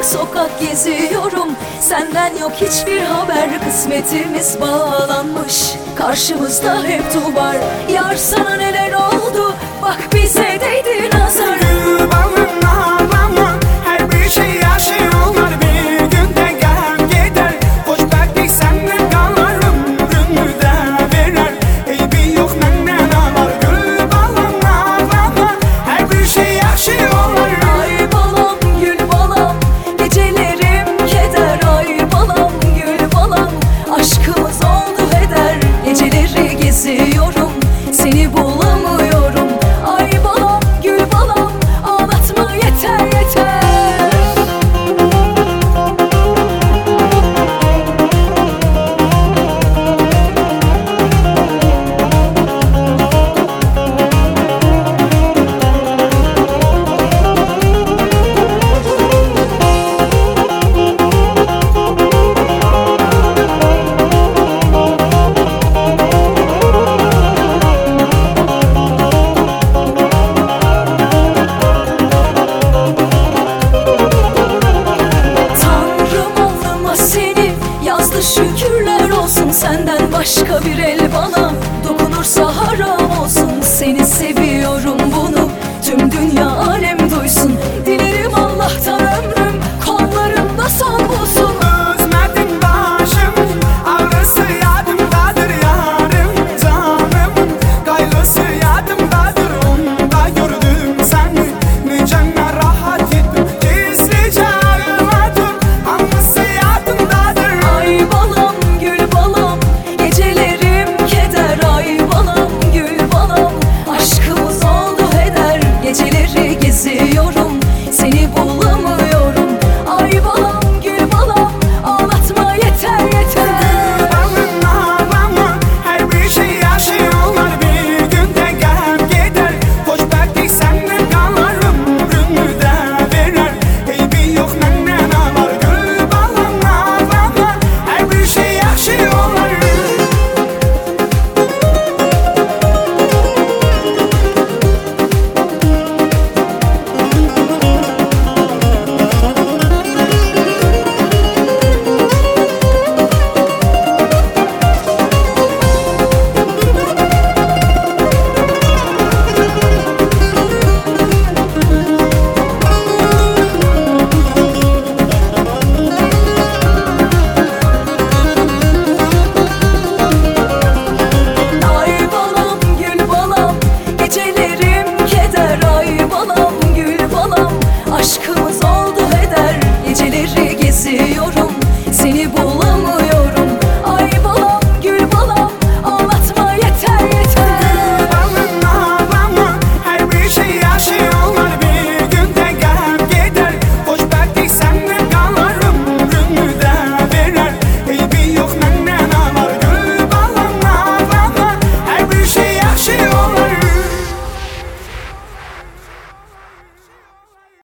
sokak geziyorum. Senden yok hiçbir haber, kısmetimiz bağlanmış. Karşımızda hep duvar. Yar sana neler oldu, bak bize değdi nazar. Gül balım ağlama, her bir şey yaşıyorlar. Bir günde gel gider, hoşbehtlik senden kalır. Ömrümü de verer, eybi yok menden ağlar. Gül balım ağlama, her bir şey yaşıyorlar. Ay balam, gül balam, gecelerim keder. Ay balam, gül balam, aşkımız oldu heder. Geceleri geziyorum, seni bulamıyorum. Ay balam, gül balam, ağlatma yeter yeter. Şükürler olsun, senden başka bir el bana dokunursa haram olsun. Seni seviyorum,